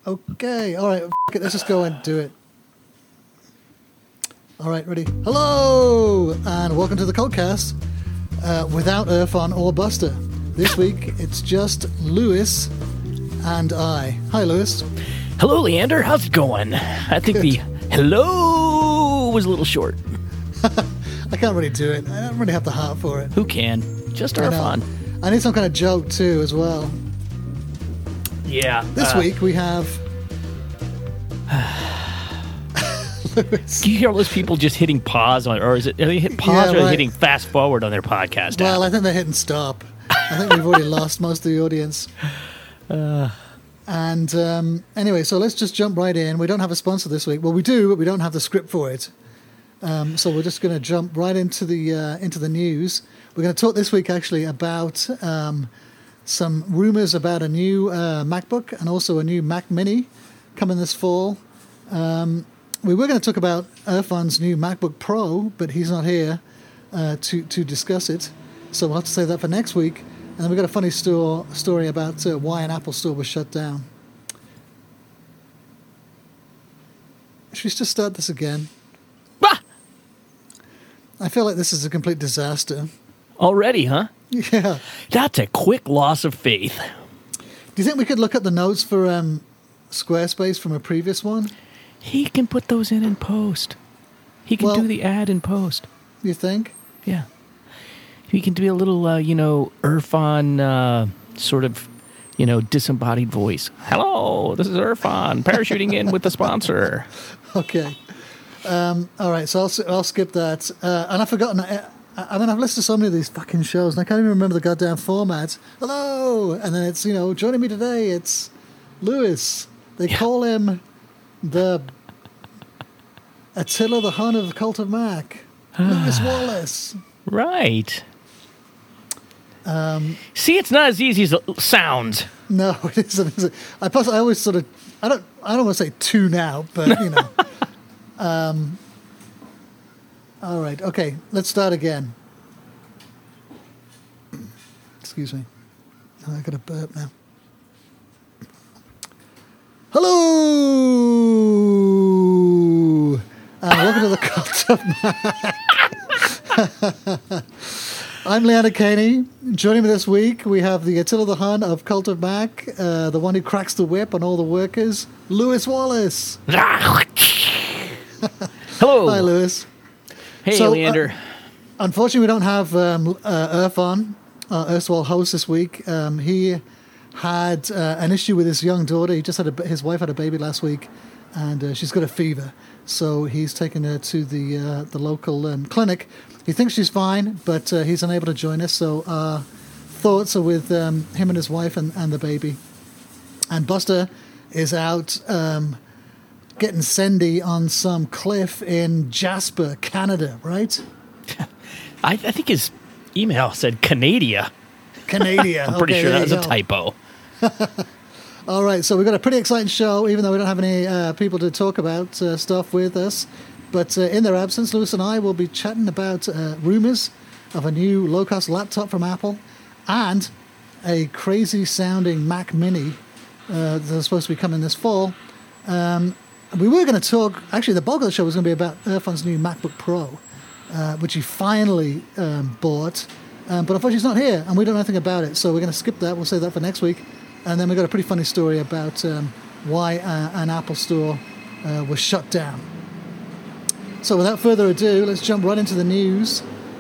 Okay, all right, it, let's just go and do it. All right, ready? Hello, and welcome to the Cultcast without Irfan or Buster. This week, it's just Lewis and I. Hi, Lewis. Hello, Leander. How's it going? I think the hello was a little short. I can't really do it. I don't really have the heart for it. Who can? Just Irfan. I need some kind of joke, too, as well. Yeah. This week, we have... Lewis. Do you hear all those people just hitting pause on, or is it, are they hit pause or are they hitting fast forward on their podcast? Well, I think they're hitting stop. I think we've already lost most of the audience. Anyway, so let's just jump right in. We don't have a sponsor this week. Well, we do, but we don't have the script for it. So we're just going to jump right into the news. We're going to talk this week actually about some rumors about a new MacBook and also a new Mac Mini coming this fall. We were going to talk about Irfan's new MacBook Pro, but he's not here to discuss it. So we'll have to save that for next week. And then we've got a funny story about why an Apple store was shut down. Should we just start this again? Bah! I feel like this is a complete disaster. Already, huh? Yeah. That's a quick loss of faith. Do you think we could look at the notes for Squarespace from a previous one? He can put those in post. He can do the ad in post. You think? Yeah. He can do a little, Irfan sort of, disembodied voice. Hello, this is Irfan, parachuting in with the sponsor. Okay. All right, so I'll skip that. And I've forgotten... I've listened to so many of these fucking shows, and I can't even remember the goddamn format. Hello! And then it's, joining me today, it's Lewis. They call him the Attila the Hun of the Cult of Mac. Lewis Wallace. Right. See, it's not as easy as it sounds. No, it isn't. I always sort of... I don't want to say tune out, but, all right, okay, let's start again. Excuse me. I got a burp now. Hello! And welcome to the Cult of Mac. I'm Leander Caney. Joining me this week, we have the Attila the Hun of Cult of Mac, the one who cracks the whip on all the workers, Lewis Wallace. Hello. Hi, Lewis. Hey, Leander. Unfortunately, we don't have Irfan, our erstwhile host this week. He had an issue with his young daughter. He just had his wife had a baby last week, and she's got a fever. So he's taken her to the local clinic. He thinks she's fine, but he's unable to join us. So our thoughts are with him and his wife and the baby. And Buster is out getting sendy on some cliff in Jasper, Canada, right? I think his email said Canada. Canada. I'm pretty sure that was a typo. All right, so we've got a pretty exciting show, even though we don't have any people to talk about stuff with us. But in their absence, Lewis and I will be chatting about rumors of a new low-cost laptop from Apple and a crazy-sounding Mac Mini that's supposed to be coming this fall. We were going to talk... Actually, the bulk of the show was going to be about Irfan's new MacBook Pro, which he finally bought. But unfortunately, he's not here, and we don't know anything about it. So we're going to skip that. We'll save that for next week. And then we've got a pretty funny story about why an Apple store was shut down. So without further ado, let's jump right into the news.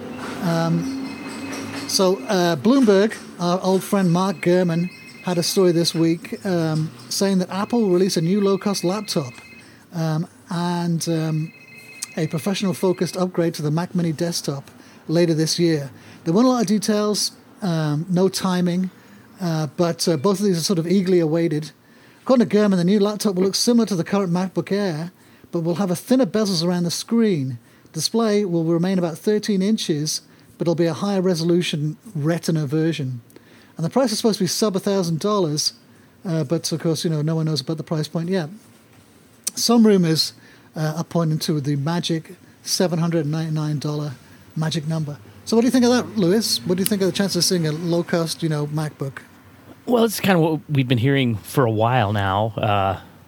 Bloomberg, our old friend Mark Gurman, had a story this week saying that Apple will release a new low-cost laptop and a professional-focused upgrade to the Mac Mini desktop later this year. There weren't a lot of details, no timing, but both of these are sort of eagerly awaited. According to Gurman, the new laptop will look similar to the current MacBook Air, but will have a thinner bezels around the screen. Display will remain about 13 inches, but it'll be a higher resolution Retina version. And the price is supposed to be sub $1,000, but of course, no one knows about the price point yet. Some rumors are pointing to the magic $799 magic number. So what do you think of that, Lewis? What do you think of the chance of seeing a low-cost, MacBook? Well, it's kind of what we've been hearing for a while now.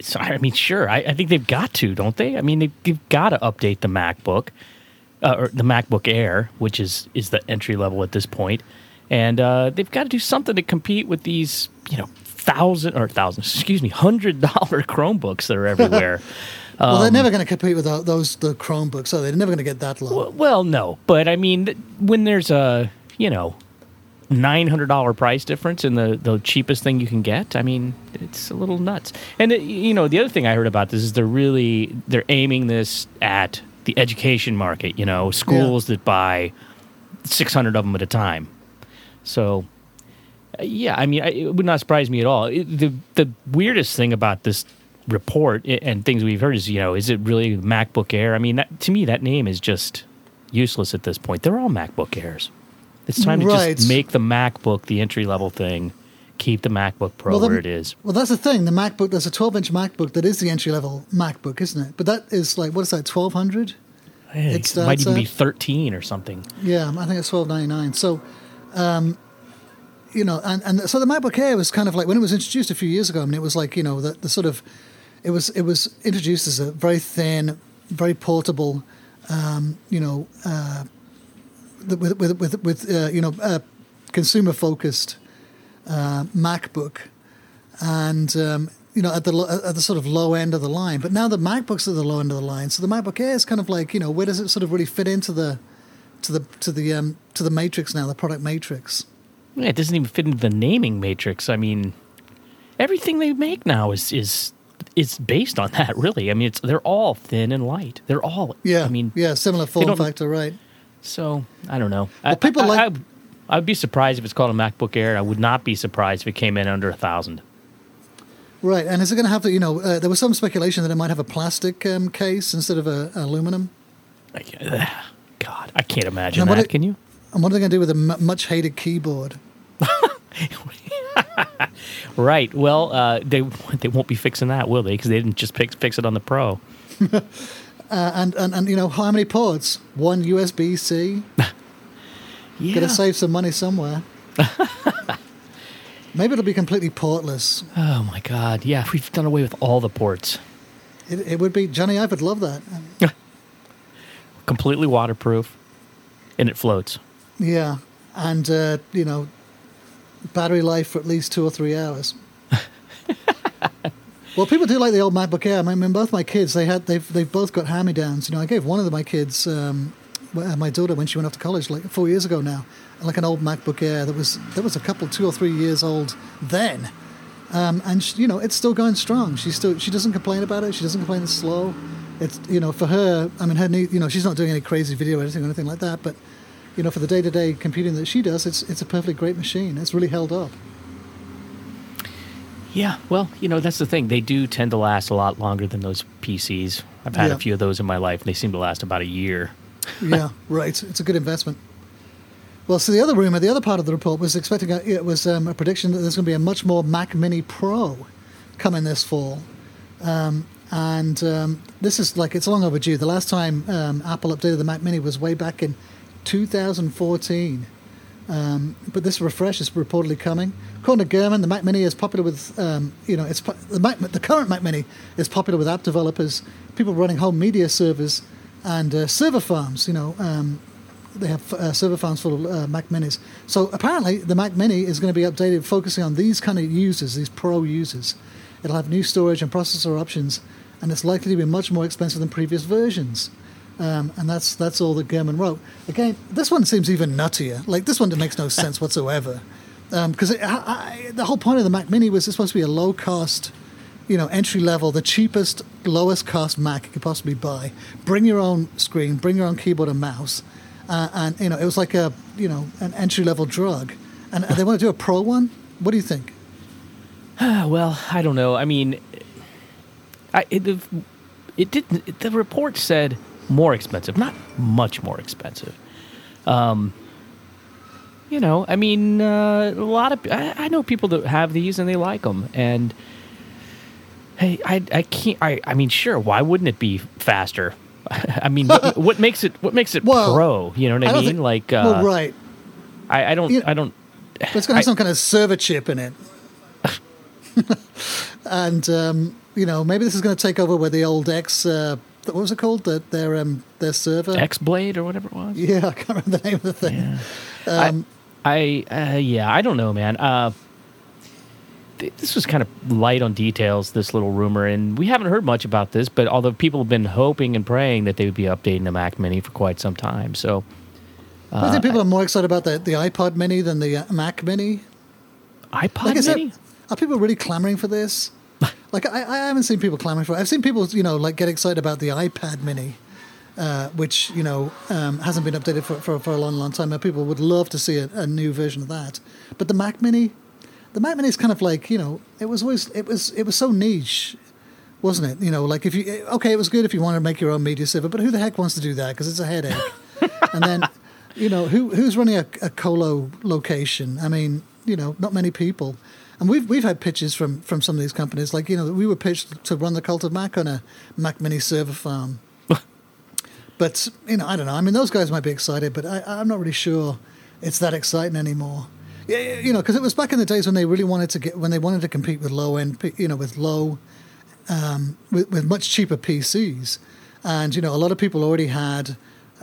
So, I mean, sure. I think they've got to, don't they? I mean, they've got to update the MacBook, or the MacBook Air, which is the entry level at this point, and they've got to do something to compete with these, $1,000 Chromebooks that are everywhere. Well, they're never going to compete with the Chromebooks, so they're never going to get that low. Well, no, but I mean, when there's a $900 price difference in the cheapest thing you can get, I mean, it's a little nuts. And the other thing I heard about this is they're aiming this at the education market. Schools that buy 600 of them at a time. So, yeah, I mean, it would not surprise me at all. The weirdest thing about this report and things we've heard is, is it really MacBook Air? I mean, to me, that name is just useless at this point. They're all MacBook Airs. It's time to just make the MacBook the entry-level thing, keep the MacBook Pro where it is. Well, that's the thing. The MacBook, there's a 12-inch MacBook that is the entry-level MacBook, isn't it? But that is like, what is that, $1,200? It might even be $13 or something. Yeah, I think it's $1,299. So, and so the MacBook Air was kind of like, when it was introduced a few years ago, I mean, it was like, the sort of, it was introduced as a very thin, very portable, with consumer focused MacBook, and at the sort of low end of the line. But now the MacBooks are the low end of the line, so the MacBook Air is kind of like, where does it sort of really fit into the matrix now, the product matrix? Yeah, it doesn't even fit into the naming matrix. I mean, everything they make now is based on that, really. I mean, they're all thin and light. They're all similar form factor, right? So I don't know. Well, I'd be surprised if it's called a MacBook Air. I would not be surprised if it came in under $1,000. Right, and is it going to have to? There was some speculation that it might have a plastic case instead of aluminum. God, I can't imagine that. Can you? And what are they going to do with a much hated keyboard? Right. Well, they won't be fixing that, will they? Because they didn't just fix it on the Pro. And how many ports? One USB-C. Yeah. Got to save some money somewhere. Maybe it'll be completely portless. Oh my God! Yeah, we've done away with all the ports. It would be Johnny Ive would love that. Completely waterproof, and it floats. Yeah, and battery life for at least 2 or 3 hours. Well, people do like the old MacBook Air. I mean, both my kids, they've both got hand-me-downs. I gave one of my kids, my daughter, when she went off to college, like 4 years ago now, like an old MacBook Air that was a couple, 2 or 3 years old then, and it's still going strong. She doesn't complain about it. She doesn't complain it's slow. It's for her. I mean, her need, she's not doing any crazy video editing or anything like that, but for the day-to-day computing that she does, it's a perfectly great machine. It's really held up. Yeah, well, that's the thing. They do tend to last a lot longer than those PCs. I've had a few of those in my life, and they seem to last about a year. Yeah, right. It's a good investment. Well, so the other rumor, the other part of the report was expecting a prediction that there's going to be a much more Mac Mini Pro coming this fall. And this is it's long overdue. The last time Apple updated the Mac Mini was way back in 2014. But this refresh is reportedly coming. According to Gurman, the Mac Mini is popular with, the current Mac Mini is popular with app developers, people running home media servers, and server farms. They have server farms full of Mac Minis. So apparently, the Mac Mini is going to be updated, focusing on these kind of users, these pro users. It'll have new storage and processor options, and it's likely to be much more expensive than previous versions. And that's all that Gurman wrote. Again, this one seems even nuttier. This one makes no sense whatsoever. Because the whole point of the Mac Mini was it's supposed to be a low-cost, entry level, the cheapest, lowest cost Mac you could possibly buy. Bring your own screen, bring your own keyboard and mouse, and it was like an entry level drug. And they want to do a pro one. What do you think? Well, I don't know. I mean, the report said more expensive, not much more expensive. I mean, a lot of I know people that have these and they like them, and hey, I can't. I mean, sure, why wouldn't it be faster? I mean, what makes it pro? You know what I mean? Right. I don't. But it's going to have some kind of server chip in it. And maybe this is going to take over where the old X. What was it called? Their server. X-Blade or whatever it was. Yeah, I can't remember the name of the thing. Yeah. I don't know, man. This was kind of light on details, this little rumor, and we haven't heard much about this, but although people have been hoping and praying that they would be updating the Mac Mini for quite some time. So I think people are more excited about the iPod Mini than the Mac Mini. iPod Mini? Are people really clamoring for this? Like, I haven't seen people clamoring for it. I've seen people, get excited about the iPad Mini, which, hasn't been updated for a long, long time. People would love to see a new version of that. But the Mac Mini is kind of like, it was so niche, wasn't it? Like it was good if you wanted to make your own media server, but who the heck wants to do that? Because it's a headache. And then, who's running a colo location? I mean, not many people. And we've had pitches from some of these companies, like, we were pitched to run the Cult of Mac on a Mac Mini server farm. But, I don't know. I mean, those guys might be excited, but I'm not really sure it's that exciting anymore. Yeah, because it was back in the days when they really wanted to compete with low end, with much cheaper PCs, and a lot of people already had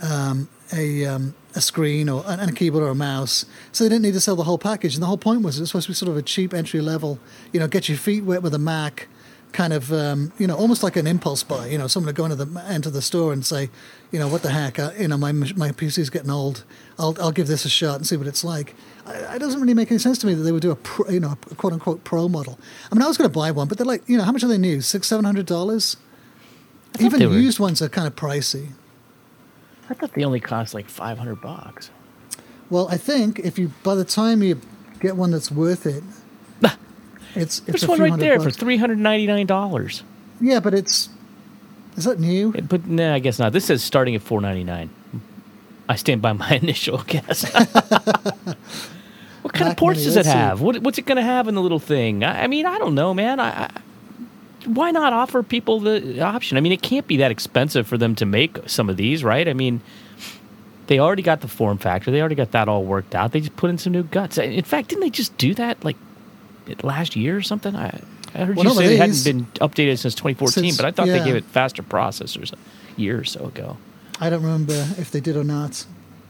a screen and a keyboard or a mouse, so they didn't need to sell the whole package. And the whole point was it was supposed to be sort of a cheap entry level, get your feet wet with a Mac, kind of, almost like an impulse buy. Someone to go into the store and say, what the heck, my PC's getting old. I'll give this a shot and see what it's like. It doesn't really make any sense to me that they would do a quote unquote pro model. I mean, I was going to buy one, but they're like, how much are they new? $600-700? Even used ones are kind of pricey. I thought they only cost like $500. Well, I think by the time you get one that's worth it, it's there's one right there for $399. Yeah, but is that new? But no, I guess not. This says starting at $499. I stand by my initial guess. What kind of ports does it have? What's it going to have in the little thing? I mean, I don't know, man. Why not offer people the option? I mean, it can't be that expensive for them to make some of these, right? I mean, they already got the form factor. They already got that all worked out. They just put in some new guts. In fact, didn't they just do that like last year or something? I heard you say it hadn't been updated since 2014, but I thought they gave it faster processors a year or so ago. I don't remember if they did or not.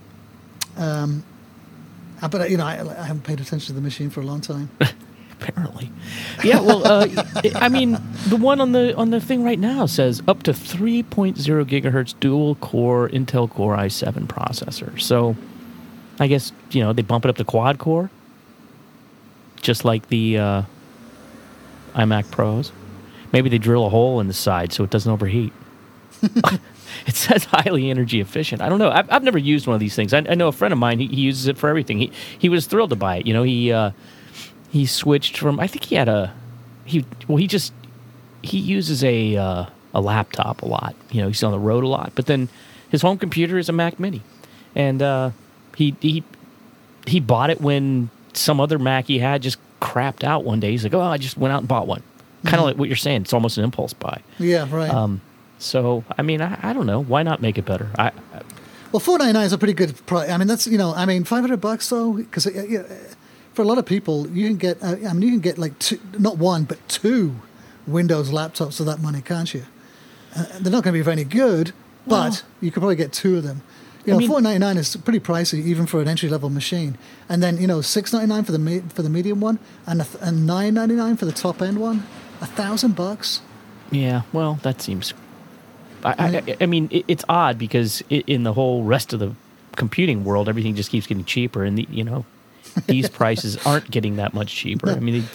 But I haven't paid attention to the machine for a long time. Apparently, yeah. Well, I mean, the one on the thing right now says up to 3.0 gigahertz dual core Intel Core i7 processor. So, I guess they bump it up to quad core, just like the iMac Pros. Maybe they drill a hole in the side so it doesn't overheat. It says highly energy efficient. I don't know. I've never used one of these things. I know a friend of mine. He uses it for everything. He was thrilled to buy it. He switched from. I think he had he uses a laptop a lot. He's on the road a lot. But then his home computer is a Mac Mini, and he bought it when some other Mac he had just crapped out one day. He's like, I just went out and bought one. Kind of like what you're saying. It's almost an impulse buy. Yeah, right. So, I mean, I don't know. Why not make it better? Well, $499 is a pretty good price. I mean, that's $500 though, because for a lot of people, you can get. You can get like not one but two Windows laptops for that money, can't you? They're not going to be very good, but you could probably get two of them. $499 is pretty pricey even for an entry level machine, and then $699 for the medium one, and $999 for the top end one. $1,000. Yeah, well, that seems. I mean, it's odd because in the whole rest of the computing world, everything just keeps getting cheaper, and these prices aren't getting that much cheaper. I mean,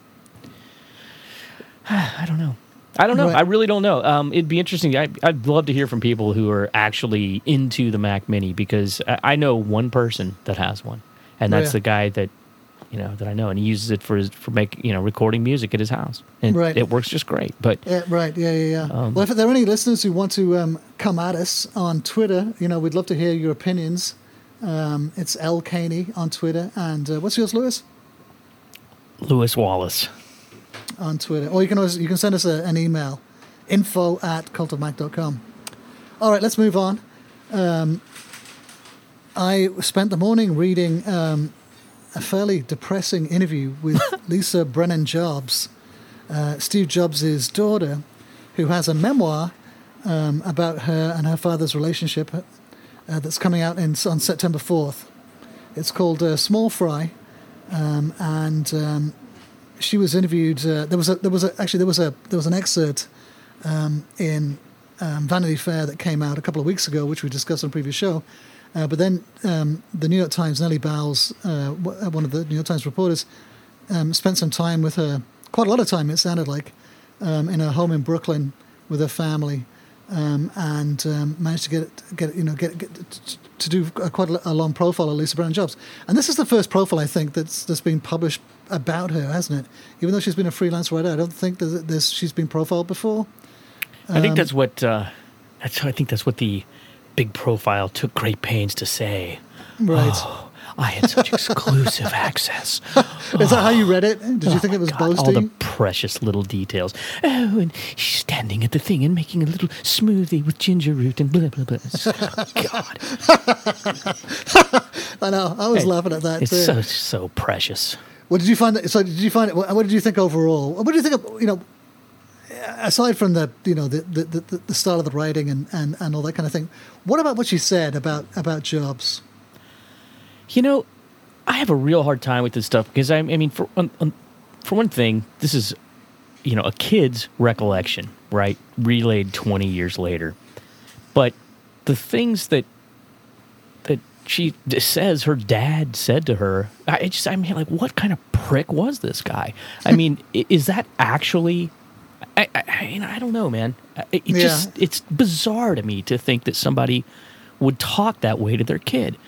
I don't know. Right. I really don't know. It'd be interesting. I'd love to hear from people who are actually into the Mac Mini, because I know one person that has one, and that's the guy that that I know, and he uses it for making recording music at his house, and it works just great. But well, if there are any listeners who want to come at us on Twitter, we'd love to hear your opinions. It's L Caney on Twitter, and what's yours, Lewis? Lewis Wallace on Twitter, or you can send us an email, info@cultofmac.com. All right, let's move on. I spent the morning reading a fairly depressing interview with Lisa Brennan Jobs, Steve Jobs' daughter, who has a memoir about her and her father's relationship that's coming out on September 4th. It's called Small Fry, and she was interviewed. There was an excerpt in Vanity Fair that came out a couple of weeks ago, which we discussed on a previous show. But then the New York Times, Nellie Bowles, one of the New York Times reporters, spent some time with her, quite a lot of time it sounded like, in her home in Brooklyn with her family, and managed to get to do quite a long profile of Lisa Brown Jobs. And this is the first profile, I think, that's been published about her, hasn't it? Even though she's been a freelance writer, I don't think that she's been profiled before. I think that's what the big profile took great pains to say. Right. Oh, I had such exclusive access. Is that how you read it? Did you think it was God, boasting? all the precious little details. Oh, and she's standing at the thing and making a little smoothie with ginger root and blah, blah, blah. God. I know. I was laughing at that It's too. so precious. What did you find? So did you find it? What did you think overall? What do you think of, aside from the style of the writing and all that kind of thing, what about what she said about Jobs? I have a real hard time with this stuff because for one thing, this is a kid's recollection, right? Relayed 20 years later. But the things that she says her dad said to her, what kind of prick was this guy? Is that actually? I don't know, man. It's bizarre to me to think that somebody would talk that way to their kid.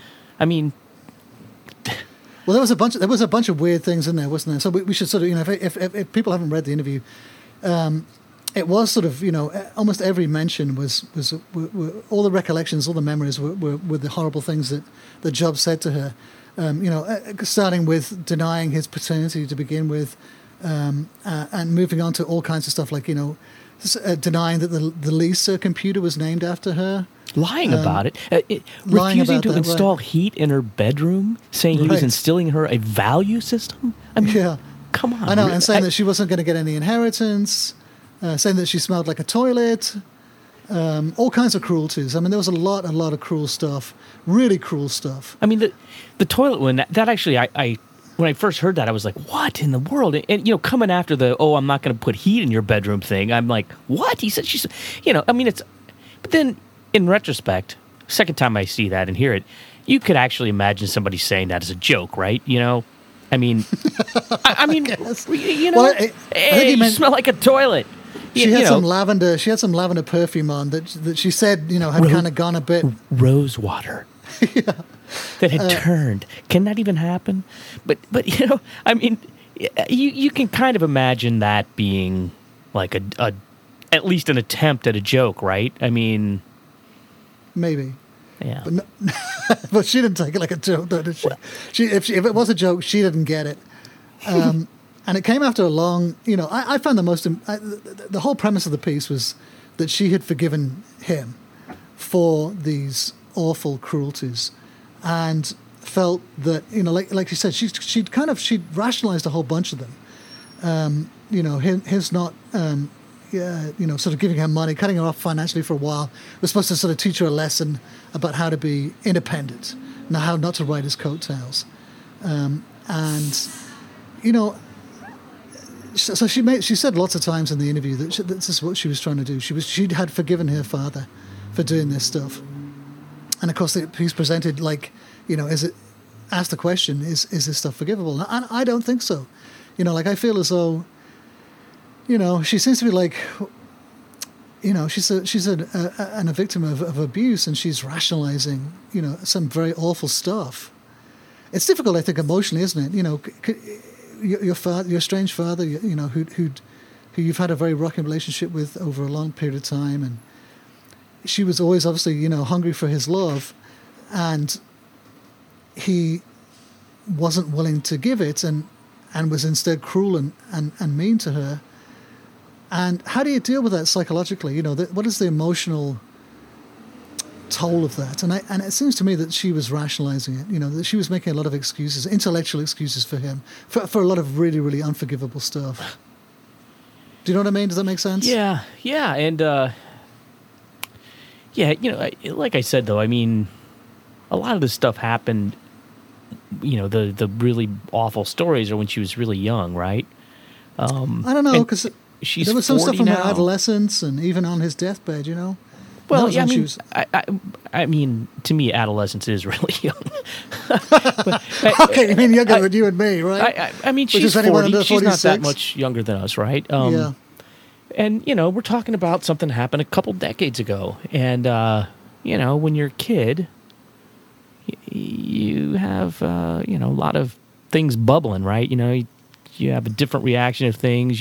Well, there was a bunch of weird things in there, wasn't there? So we should sort of, if people haven't read the interview, it was sort of, almost every mention was all the recollections, all the memories were the horrible things that Jobs said to her. Starting with denying his paternity to begin with, and moving on to all kinds of stuff like denying that the Lisa computer was named after her. Lying about it. Refusing to install heat in her bedroom, saying he was instilling her a value system. Come on. I know, and saying that she wasn't going to get any inheritance, saying that she smelled like a toilet, all kinds of cruelties. There was a lot of cruel stuff, really cruel stuff. The toilet one, that actually, I when I first heard that, I was like, what in the world? And, coming after I'm not going to put heat in your bedroom thing, I'm like, what? He said it's, but then, in retrospect, second time I see that and hear it, you could actually imagine somebody saying that as a joke, right? Well, hey, you smell like a toilet. She had some lavender. She had some lavender perfume on that she said, had kind of gone a bit rose water. That had turned. Can that even happen? But you can kind of imagine that being like a at least an attempt at a joke, right? Maybe. Yeah. But, but she didn't take it like a joke, though, did she? If it was a joke, she didn't get it. And it came after a long, I found the whole premise of the piece was that she had forgiven him for these awful cruelties and felt that, like you said, she'd rationalized a whole bunch of them. His not... sort of giving her money, cutting her off financially for a while, was supposed to sort of teach her a lesson about how to be independent, now how not to ride his coattails. So she said lots of times in the interview that this is what she was trying to do. She had forgiven her father for doing this stuff. And of course, the piece presented asked the question, is this stuff forgivable? And I don't think so. I feel as though, she seems to be like, she's a victim of abuse, and she's rationalizing, some very awful stuff. It's difficult, I think, emotionally, isn't it? Your father, your strange father, who you've had a very rocky relationship with over a long period of time, and she was always obviously, hungry for his love, and he wasn't willing to give it, and was instead cruel and mean to her. And how do you deal with that psychologically? What is the emotional toll of that? And it seems to me that she was rationalizing it. That she was making a lot of excuses, intellectual excuses for him, for a lot of really, really unforgivable stuff. Do you know what I mean? Does that make sense? Yeah, yeah, and yeah, like I said though, I mean, a lot of this stuff happened. The really awful stories are when she was really young, right? I don't know, because she's there was some stuff from her now. adolescence and even on his deathbed, you know? Well, yeah, I mean, to me, adolescence is really young. Okay, I mean younger than you and me, right? I mean, she's 40. She's not that much younger than us, right? Yeah. And, we're talking about something happened a couple decades ago. And, when you're a kid, you have, a lot of things bubbling, right? You have a different reaction to things.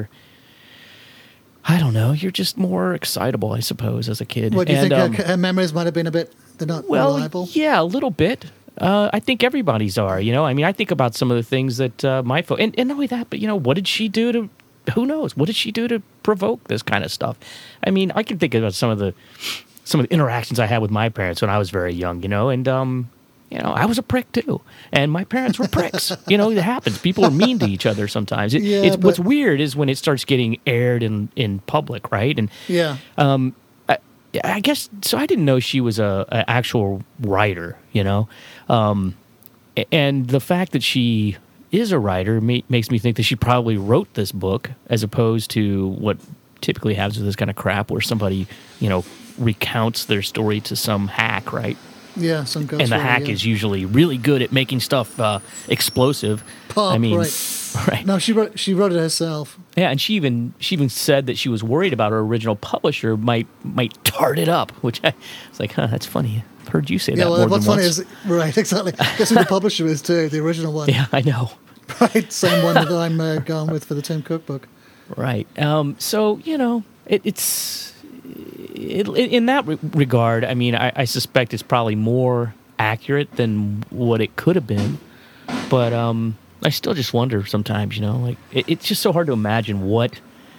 I don't know. You're just more excitable, I suppose, as a kid. What, do you think her memories might have been they're not reliable? Yeah, a little bit. I think everybody's are, I mean, I think about some of the things that my folks, and not only that, but, what did she do to, who knows? What did she do to provoke this kind of stuff? I mean, I can think about some of the interactions I had with my parents when I was very young, and, I was a prick too, and my parents were pricks. It happens. People are mean to each other sometimes. What's weird is when it starts getting aired in public, right? And yeah, I guess so. I didn't know she was a actual writer, and the fact that she is a writer makes me think that she probably wrote this book, as opposed to what typically happens with this kind of crap, where somebody recounts their story to some hack, right? Yeah, some ghost. And the hack is usually really good at making stuff explosive. Pop, right. No, she wrote it herself. Yeah, and she even said that she was worried about her original publisher might tart it up, which I was like, that's funny. I've heard you say that more than once. What's funny is, right, exactly. Guess who the publisher is too, the original one. Yeah, I know. Right, same one that I'm going with for the Tim Cook book. Right. So, it's... in that regard, I mean, I suspect it's probably more accurate than what it could have been. But I still just wonder sometimes, like it's just so hard to imagine what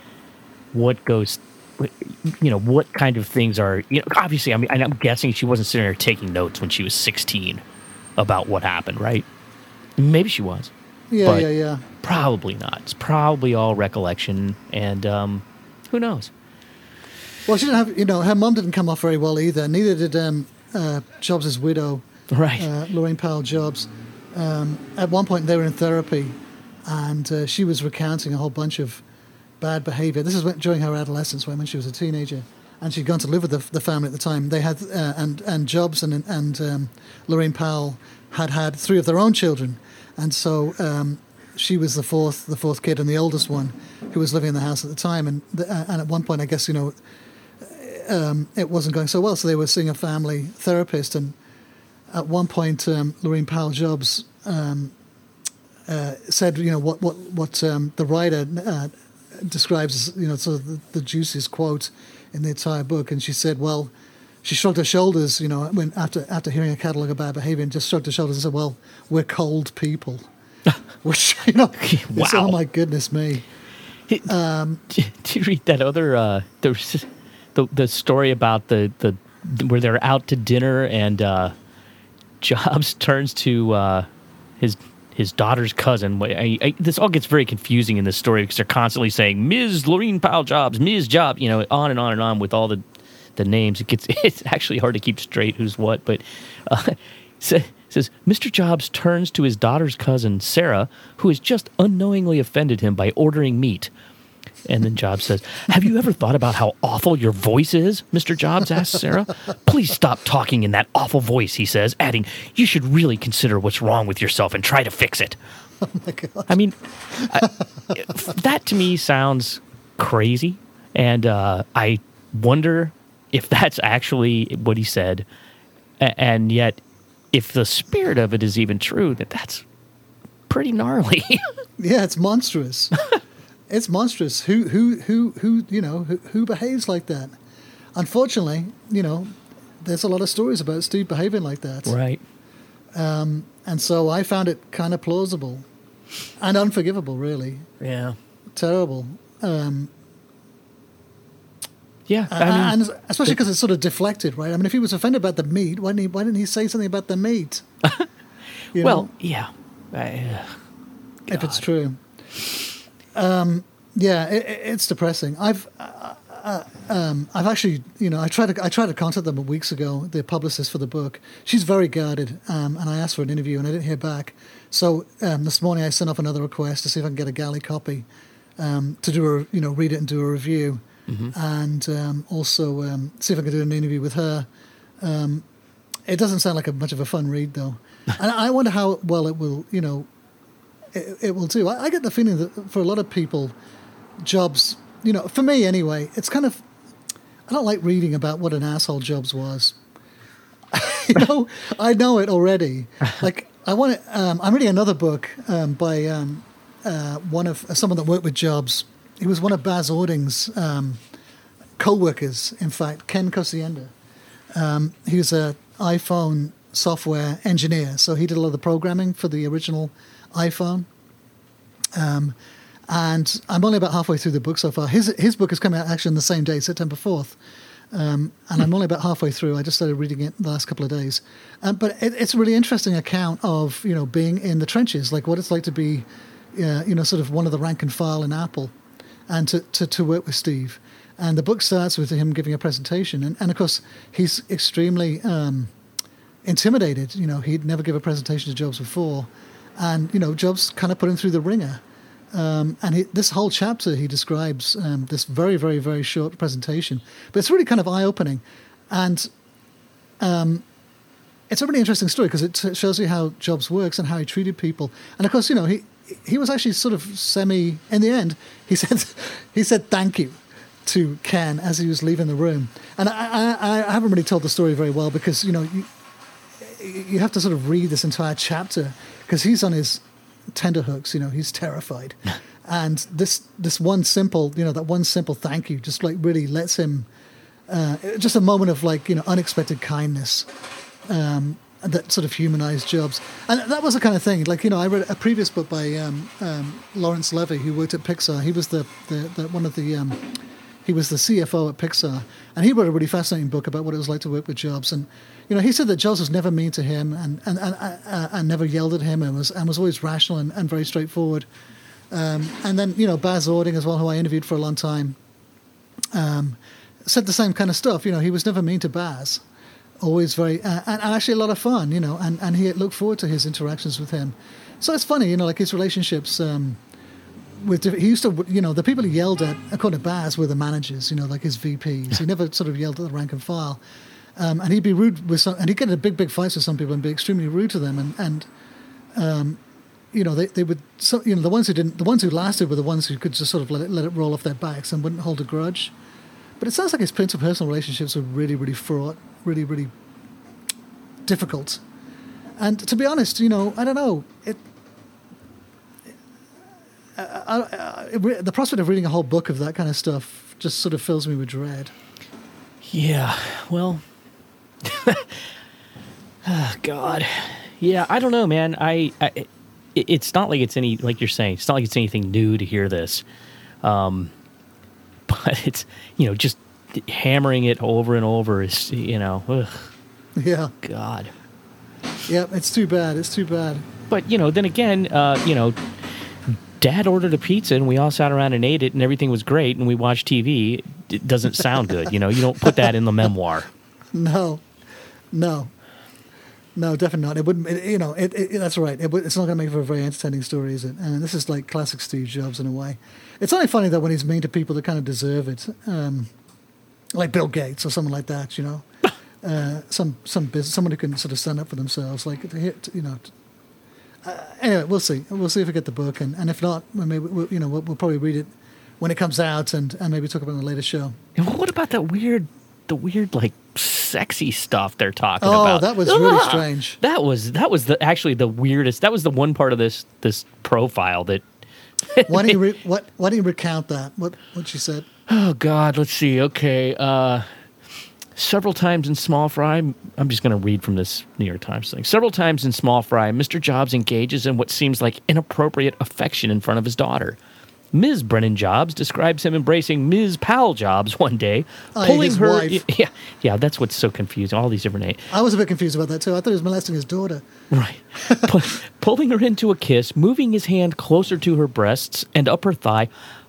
goes, what kind of things are, obviously, I mean, I'm guessing she wasn't sitting there taking notes when she was 16 about what happened, right? Maybe she was. Yeah. Probably not. It's probably all recollection, and who knows? Well, she didn't have, her mum didn't come off very well either. Neither did Jobs' widow, right? Lorraine Powell Jobs. At one point, they were in therapy, and she was recounting a whole bunch of bad behavior. This is during her adolescence, when she was a teenager, and she'd gone to live with the family at the time. They had and Jobs and Lorraine Powell had 3 of their own children, and so she was the fourth kid and the oldest one who was living in the house at the time. And at one point, I guess it wasn't going so well, so they were seeing a family therapist. And at one point, Lorraine Powell Jobs said, what the writer describes as, sort of the juiciest quote in the entire book. And she said, well, she shrugged her shoulders, when after hearing a catalogue of bad behaviour, and just shrugged her shoulders and said, well, we're cold people. Which, wow. is, oh my goodness me. Did you read that other, the story about the where they're out to dinner and Jobs turns to his daughter's cousin. This all gets very confusing in this story because they're constantly saying Ms. Lorraine Powell Jobs, Ms. Jobs, on and on and on with all the names. It's actually hard to keep straight who's what, but says Mr. Jobs turns to his daughter's cousin Sarah, who has just unknowingly offended him by ordering meat. And then Jobs says, have you ever thought about how awful your voice is? Mr. Jobs asks Sarah. Please stop talking in that awful voice, he says, adding, you should really consider what's wrong with yourself and try to fix it. Oh my God. I mean, that to me sounds crazy. And I wonder if that's actually what he said. And yet, if the spirit of it is even true, that's pretty gnarly. Yeah, it's monstrous. It's monstrous. Who behaves like that? Unfortunately, there's a lot of stories about Steve behaving like that. Right. And so I found it kind of plausible and unforgivable, really. Yeah. Terrible. Yeah, and especially because it's sort of deflected, right? I mean, if he was offended about the meat, why didn't he say something about the meat? Well, yeah. If it's true. Yeah, it's depressing. I've actually, I tried to contact them weeks ago, the publicist for the book. She's very guarded, and I asked for an interview, and I didn't hear back. So this morning I sent off another request to see if I can get a galley copy to do read it and do a review, and also see if I can do an interview with her. It doesn't sound like much of a fun read, though, and I wonder how well it will, it will do. I get the feeling that for a lot of people, Jobs, for me anyway, it's kind of, I don't like reading about what an asshole Jobs was. I know it already. Like, I'm reading another book by someone that worked with Jobs. He was one of Baz Ording's co-workers, in fact, Ken Kosienda. He was an iPhone software engineer, so he did a lot of the programming for the original iPhone. And I'm only about halfway through the book so far. His book is coming out actually on the same day, September 4th. And I'm only about halfway through. I just started reading it the last couple of days. But it's a really interesting account of, being in the trenches, like what it's like to be, sort of one of the rank and file in Apple and to work with Steve. And the book starts with him giving a presentation. And of course, he's extremely intimidated. He'd never give a presentation to Jobs before. And, Jobs kind of put him through the ringer. And this whole chapter, he describes this very, very, very short presentation. But it's really kind of eye-opening. And it's a really interesting story because it shows you how Jobs works and how he treated people. And, of course, he was actually sort of in the end, he said thank you to Ken as he was leaving the room. And I haven't really told the story very well because, you have to sort of read this entire chapter because he's on his tenterhooks, he's terrified. And this one simple, that one simple thank you just like really lets him, just a moment of like, unexpected kindness that sort of humanized Jobs. And that was the kind of thing, like, I read a previous book by Lawrence Levy, who worked at Pixar. He was he was the CFO at Pixar, and he wrote a really fascinating book about what it was like to work with Jobs. And he said that Jobs was never mean to him and never yelled at him and was always rational and very straightforward. And then Baz Ording as well, who I interviewed for a long time, said the same kind of stuff. He was never mean to Baz, always very and actually a lot of fun. And he looked forward to his interactions with him. So it's funny, like his relationships. He used to, the people he yelled at, according to Baz, were the managers, like his VPs. He never sort of yelled at the rank and file. And he'd be rude with some, and he'd get into big fights with some people and be extremely rude to them. And they would, the ones who lasted were the ones who could just sort of let it roll off their backs and wouldn't hold a grudge. But it sounds like his interpersonal relationships were really, really fraught, really, really difficult. And to be honest, I don't know, the prospect of reading a whole book of that kind of stuff just sort of fills me with dread. Yeah, well, oh, God. Yeah, I don't know, man. It's not like it's like you're saying, it's not like it's anything new to hear this. But it's, just hammering it over and over is, ugh. Yeah. God. Yeah, it's too bad. It's too bad. But, then again, Dad ordered a pizza and we all sat around and ate it and everything was great and we watched TV. It doesn't sound good. You don't put that in the memoir. No, definitely not. It wouldn't, that's right. It's not going to make for a very entertaining story, is it? And this is like classic Steve Jobs in a way. It's only funny that when he's mean to people that kind of deserve it, like Bill Gates or someone like that, some business, someone who can sort of stand up for themselves, like, anyway, we'll see. We'll see if we get the book, and if not, maybe we'll probably read it when it comes out, and maybe talk about it on a later show. And what about the weird like sexy stuff they're talking about? Oh, that was really strange. That was actually the weirdest. That was the one part of this profile that. Why don't you recount that? What she said? Oh God, let's see. Okay. Several times in Small Fry, I'm just going to read from this New York Times thing. Several times in Small Fry, Mr. Jobs engages in what seems like inappropriate affection in front of his daughter. Ms. Brennan Jobs describes him embracing Ms. Powell Jobs one day, pulling his her. Wife. Yeah, that's what's so confusing. All these different names. I was a bit confused about that too. I thought he was molesting his daughter. Right, pulling her into a kiss, moving his hand closer to her breasts and up her thigh,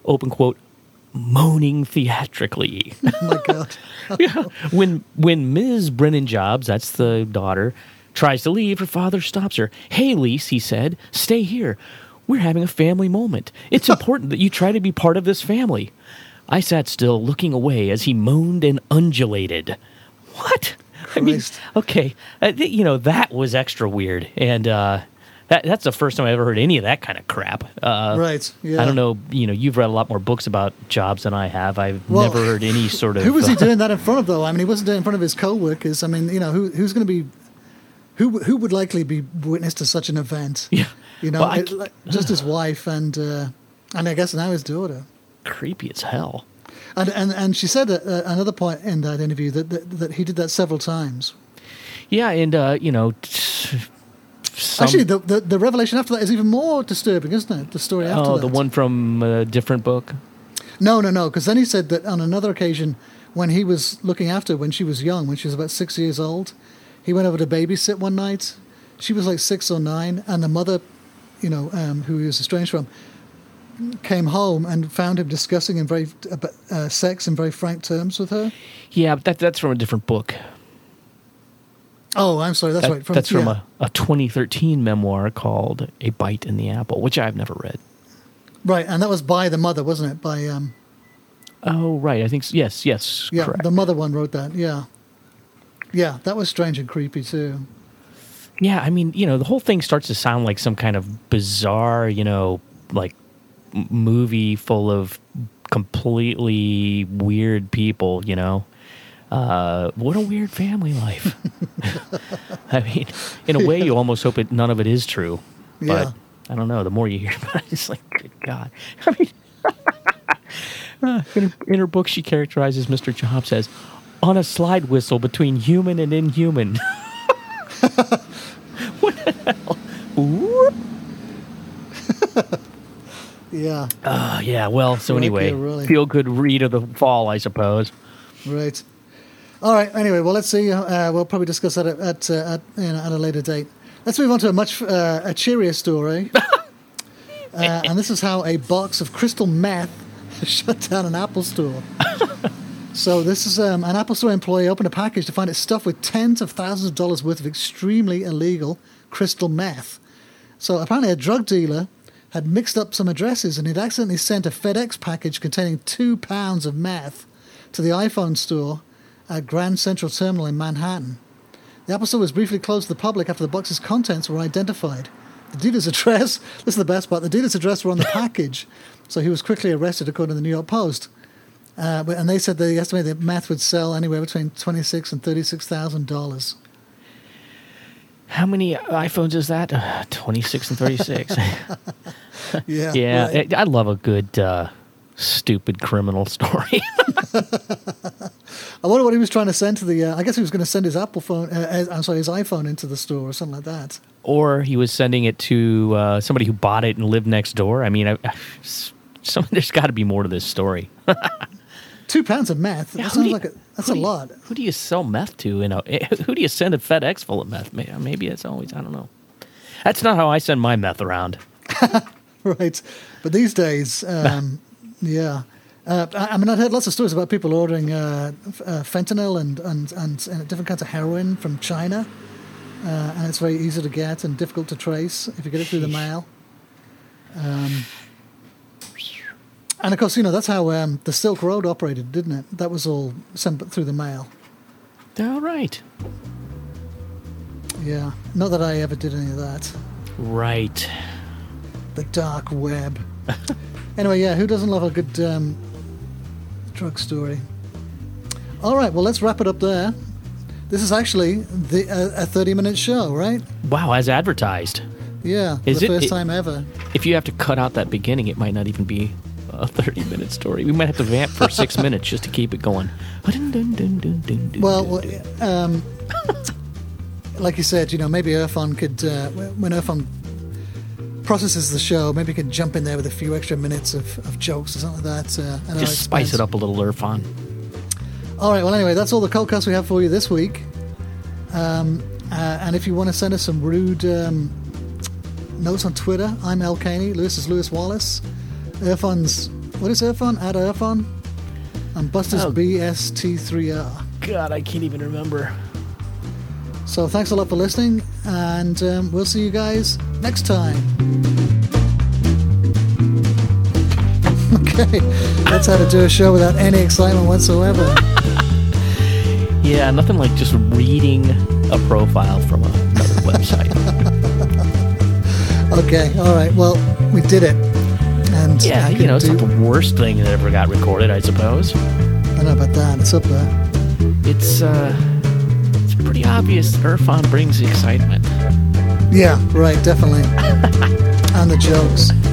open quote, moaning theatrically. Oh my God. Yeah. When Ms. Brennan Jobs, that's the daughter, tries to leave, her father stops her. "Hey, Lise," he said, "stay here. We're having a family moment. It's important that you try to be part of this family." I sat still, looking away as he moaned and undulated. What? I mean, Christ. okay, that was extra weird, and that's the first time I ever heard any of that kind of crap. Right, yeah. I don't know. You've read a lot more books about Jobs than I have. I've never heard any sort of. Who was he doing that in front of, though? I mean, he wasn't doing it in front of his co-workers. I mean, who's going to be... Who would likely be witness to such an event? Yeah. Well, just his wife and I guess now his daughter. Creepy as hell. And she said at another point in that interview that he did that several times. Yeah, and actually, the revelation after that is even more disturbing, isn't it? The story after that. Oh, the one from a different book? No, because then he said that on another occasion when he was looking after her when she was young, when she was about 6 years old, he went over to babysit one night. She was like 6 or 9, and the mother, who he was estranged from, came home and found him discussing sex in very frank terms with her. Yeah, but that's from a different book. Oh, I'm sorry. That's right. That's from a 2013 memoir called A Bite in the Apple, which I've never read. Right, and that was by the mother, wasn't it? By Oh, right. I think yes, yeah, correct. the mother one wrote that. Yeah, yeah, that was strange and creepy too. Yeah, I mean, the whole thing starts to sound like some kind of bizarre, like movie full of completely weird people. What a weird family life. I mean, in a way, you almost hope none of it is true. But Yeah. I don't know. The more you hear about it, it's like, good God. I mean, in her book, she characterizes Mr. Jobs as on a slide whistle between human and inhuman. What the hell? Ooh. Yeah. Yeah, well, so anyway, really. Feel good read of the fall, I suppose. Right. All right. Anyway, well, let's see. We'll probably discuss that at a later date. Let's move on to a much cheerier story. And this is how a box of crystal meth shut down an Apple store. So this is an Apple Store employee opened a package to find it stuffed with tens of thousands of dollars worth of extremely illegal crystal meth. So apparently a drug dealer had mixed up some addresses and he'd accidentally sent a FedEx package containing 2 pounds of meth to the iPhone store at Grand Central Terminal in Manhattan. The Apple Store was briefly closed to the public after the box's contents were identified. The dealer's address, this is the best part, the dealer's address were on the package, so he was quickly arrested according to the New York Post. And they said they estimated that meth would sell anywhere between $26,000 and $36,000. How many iPhones is that? 26 and 36. Yeah. Yeah, Right. I love a good stupid criminal story. I wonder what he was trying to send to the. I guess he was going to send his Apple phone. His iPhone into the store or something like that. Or he was sending it to somebody who bought it and lived next door. I mean, there's got to be more to this story. 2 pounds of meth. Yeah, That sounds like that's a lot. Who do you sell meth to? Who do you send a FedEx full of meth? Maybe it's always, I don't know. That's not how I send my meth around. Right. But these days, yeah. I mean, I've heard lots of stories about people ordering fentanyl and different kinds of heroin from China. And it's very easy to get and difficult to trace if you get it through the mail. And of course, that's how the Silk Road operated, didn't it? That was all sent through the mail. All right. Yeah. Not that I ever did any of that. Right. The dark web. Anyway, yeah, who doesn't love a good drug story? All right, well, let's wrap it up there. This is actually a 30-minute show, right? Wow, as advertised. Yeah, Is the it- first it- time ever. If you have to cut out that beginning, it might not even be a 30-minute story. We might have to vamp for 6 minutes just to keep it going. Well, like you said, maybe Irfan could, when Irfan processes the show, maybe he could jump in there with a few extra minutes of jokes or something like that. At our Just spice expense. it up a little, Irfan. All right, well, anyway, that's all the Coldcast we have for you this week. And if you want to send us some rude notes on Twitter, I'm Al Caney, Lewis is Lewis Wallace. Irfan's what is Irfan? At Irfan. And Buster's BST3R. God, I can't even remember. So thanks a lot for listening, and we'll see you guys next time. Okay, that's how to do a show without any excitement whatsoever. Yeah, nothing like just reading a profile from another website. Okay, all right. Well, we did it. And yeah, it's not the worst thing that ever got recorded, I suppose. I don't know about that. It's up there. It's pretty obvious that Irfan brings the excitement. Yeah, right, definitely. And the jokes.